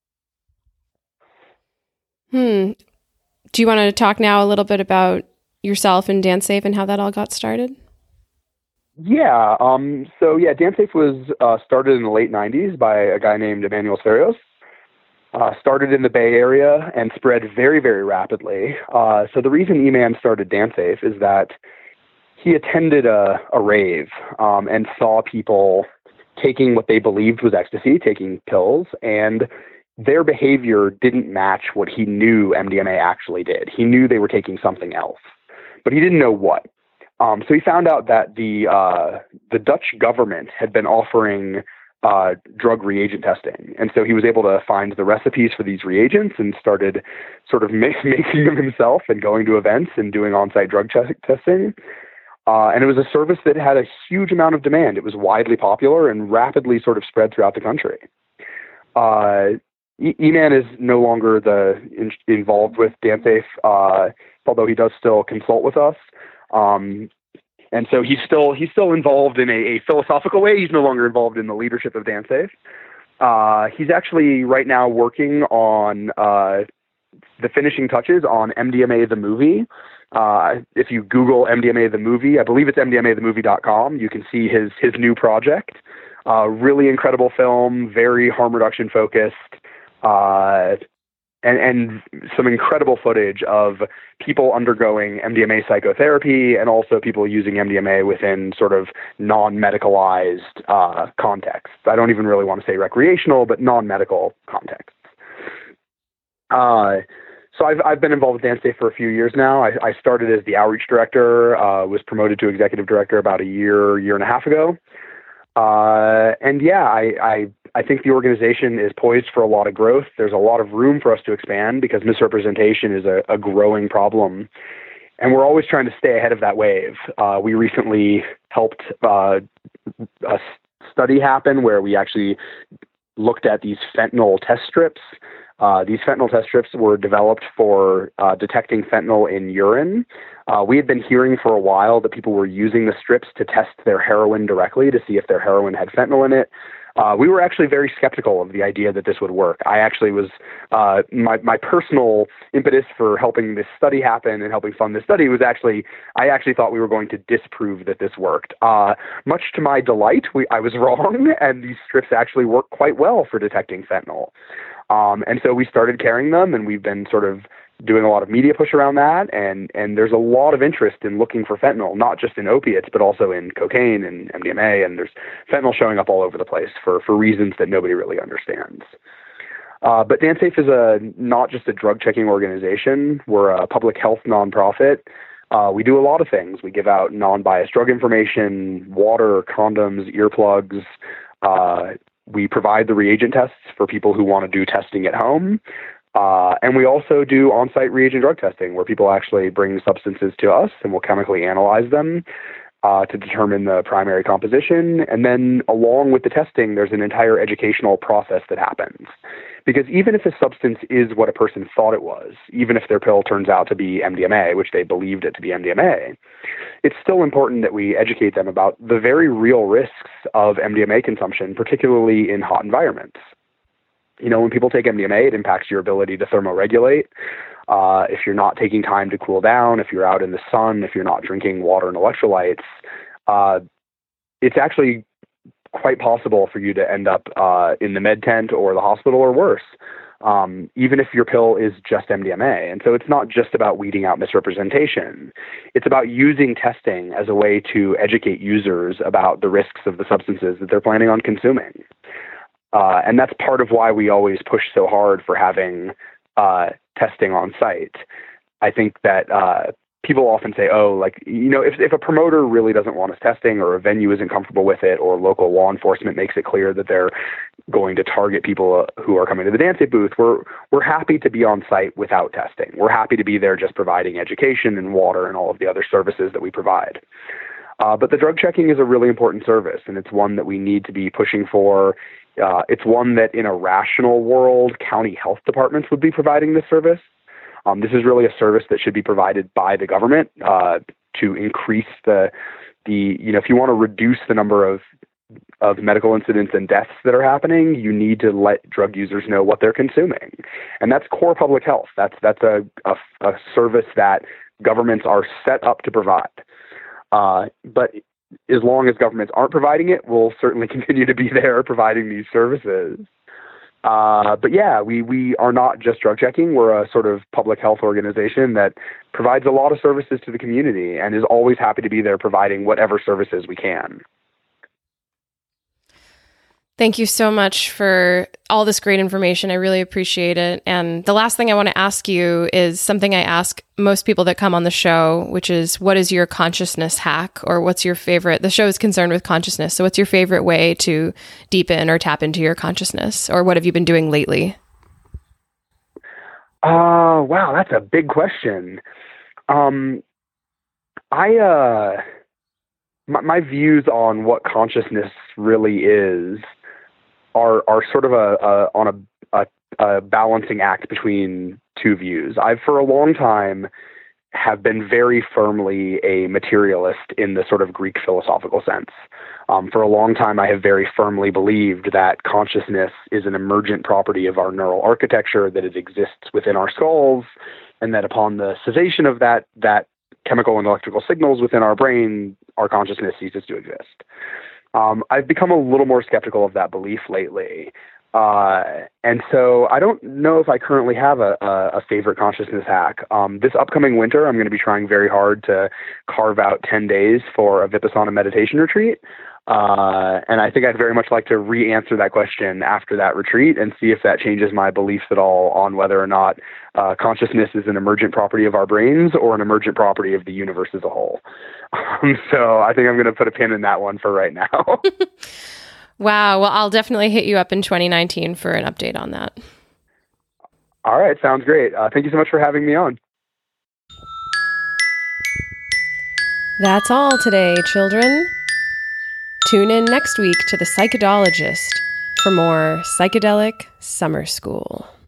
Hmm. Do you want to talk now a little bit about yourself and DanceSafe and how that all got started? Yeah. Um, so, yeah, DanceSafe was uh, started in the late nineties by a guy named Emmanuel Sferios. Uh, started in the Bay Area and spread very, very rapidly. Uh, so the reason E-Man started DanceSafe is that he attended a, a rave um, and saw people taking what they believed was ecstasy, taking pills, and their behavior didn't match what he knew M D M A actually did. He knew they were taking something else, but he didn't know what. Um, so he found out that the uh, the Dutch government had been offering uh, drug reagent testing, and so he was able to find the recipes for these reagents and started sort of make, making them himself and going to events and doing on-site drug ch- testing. Uh, and it was a service that had a huge amount of demand. It was widely popular and rapidly sort of spread throughout the country. Uh, e- E-Man is no longer the in- involved with DanceSafe, uh, although he does still consult with us. Um, and so he's still he's still involved in a, a philosophical way. He's no longer involved in the leadership of DanceSafe. Uh, he's actually right now working on uh, the finishing touches on M D M A the movie. Uh, if you Google M D M A the movie, I believe it's M D M A the movie dot com, you can see his his new project. Uh, really incredible film, very harm reduction focused. uh, and, and some incredible footage of people undergoing M D M A psychotherapy and also people using M D M A within sort of non-medicalized uh, contexts. I don't even really want to say recreational, but non-medical contexts. Uh, so I've I've been involved with DanceSafe for a few years now. I, I started as the outreach director, uh, was promoted to executive director about a year, year and a half ago. Uh, and yeah, I, I, I think the organization is poised for a lot of growth. There's a lot of room for us to expand because misrepresentation is a, a growing problem. And we're always trying to stay ahead of that wave. Uh, we recently helped uh, a study happen where we actually looked at these fentanyl test strips. Uh, these fentanyl test strips were developed for uh, detecting fentanyl in urine. Uh, we had been hearing for a while that people were using the strips to test their heroin directly to see if their heroin had fentanyl in it. Uh, we were actually very skeptical of the idea that this would work. I actually was, uh, my, my personal impetus for helping this study happen and helping fund this study was actually, I actually thought we were going to disprove that this worked. Uh, much to my delight, we, I was wrong, and these strips actually work quite well for detecting fentanyl. Um, and so we started carrying them, and we've been sort of doing a lot of media push around that. And, and there's a lot of interest in looking for fentanyl, not just in opiates, but also in cocaine and M D M A. And there's fentanyl showing up all over the place for, for reasons that nobody really understands. Uh, but DanceSafe is a, not just a drug checking organization. We're a public health nonprofit. Uh, we do a lot of things. We give out non-biased drug information, water, condoms, earplugs. Uh, we provide the reagent tests for people who want to do testing at home. Uh, and we also do on-site reagent drug testing where people actually bring substances to us and we'll chemically analyze them uh, to determine the primary composition. And then along with the testing, there's an entire educational process that happens. Because even if a substance is what a person thought it was, even if their pill turns out to be M D M A, which they believed it to be M D M A, it's still important that we educate them about the very real risks of M D M A consumption, particularly in hot environments. You know, when people take M D M A, it impacts your ability to thermoregulate. Uh, if you're not taking time to cool down, if you're out in the sun, if you're not drinking water and electrolytes, uh, it's actually quite possible for you to end up uh, in the med tent or the hospital or worse, um, even if your pill is just M D M A. And so it's not just about weeding out misrepresentation. It's about using testing as a way to educate users about the risks of the substances that they're planning on consuming. Uh, and that's part of why we always push so hard for having uh, testing on site. I think that uh, people often say, oh, like, you know, if, if a promoter really doesn't want us testing or a venue isn't comfortable with it or local law enforcement makes it clear that they're going to target people who are coming to the DanceSafe booth, we're, we're happy to be on site without testing. We're happy to be there just providing education and water and all of the other services that we provide. Uh, but the drug checking is a really important service, and it's one that we need to be pushing for. Uh, it's one that in a rational world, county health departments would be providing this service. Um, this is really a service that should be provided by the government uh, to increase the, the, you know, if you want to reduce the number of, of medical incidents and deaths that are happening, you need to let drug users know what they're consuming. And that's core public health. That's, that's a, a, a service that governments are set up to provide. Uh, but as long as governments aren't providing it, we'll certainly continue to be there providing these services. Uh, but yeah, we, we are not just drug checking. We're a sort of public health organization that provides a lot of services to the community and is always happy to be there providing whatever services we can. Thank you so much for all this great information. I really appreciate it. And the last thing I want to ask you is something I ask most people that come on the show, which is, what is your consciousness hack, or what's your favorite? The show is concerned with consciousness. So what's your favorite way to deepen or tap into your consciousness, or what have you been doing lately? Uh, wow, that's a big question. Um, I, uh, my, my views on what consciousness really is are are sort of a, a on a, a, a balancing act between two views. I've for a long time have been very firmly a materialist in the sort of Greek philosophical sense. Um, for a long time, I have very firmly believed that consciousness is an emergent property of our neural architecture, that it exists within our skulls, and that upon the cessation of that that chemical and electrical signals within our brain, our consciousness ceases to exist. Um, I've become a little more skeptical of that belief lately. Uh, and so I don't know if I currently have a, a, a favorite consciousness hack. Um, this upcoming winter, I'm going to be trying very hard to carve out ten days for a Vipassana meditation retreat. Uh, and I think I'd very much like to re-answer that question after that retreat and see if that changes my beliefs at all on whether or not uh, consciousness is an emergent property of our brains or an emergent property of the universe as a whole. Um, so I think I'm going to put a pin in that one for right now. Wow. Well, I'll definitely hit you up in twenty nineteen for an update on that. All right. Sounds great. Uh, thank you so much for having me on. That's all today, children. Tune in next week to The Psychologist for more Psychedelic Summer School.